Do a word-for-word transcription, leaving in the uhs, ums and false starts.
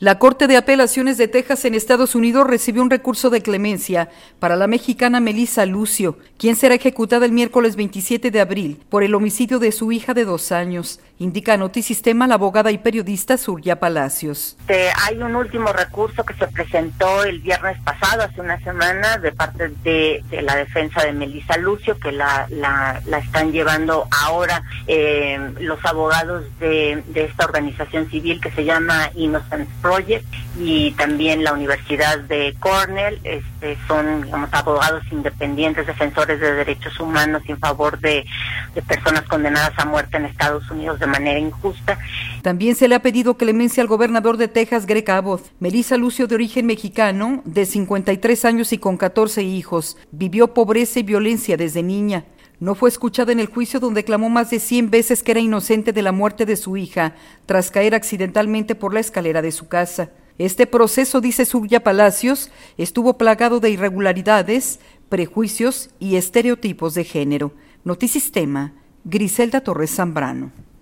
La Corte de Apelaciones de Texas en Estados Unidos recibió un recurso de clemencia para la mexicana Melissa Lucio, quien será ejecutada el miércoles veintisiete de abril por el homicidio de su hija de dos años, indica a Notisistema la abogada y periodista Surya Palacios. Eh, hay un último recurso que se presentó el viernes pasado, hace una semana, de parte de, de la defensa de Melissa Lucio, que la, la, la están llevando ahora eh, los abogados de, de esta organización civil que se llama Innocence Project, y también la Universidad de Cornell. Este, son, digamos, abogados independientes, defensores de derechos humanos en favor de, de personas condenadas a muerte en Estados Unidos de manera injusta. También se le ha pedido clemencia al gobernador de Texas, Greg Abbott. Melissa Lucio, de origen mexicano, de cincuenta y tres años y con catorce hijos, vivió pobreza y violencia desde niña. No fue escuchada en el juicio, donde clamó más de cien veces que era inocente de la muerte de su hija tras caer accidentalmente por la escalera de su casa. Este proceso, dice Surya Palacios, estuvo plagado de irregularidades, prejuicios y estereotipos de género. Notisistema, Griselda Torres Zambrano.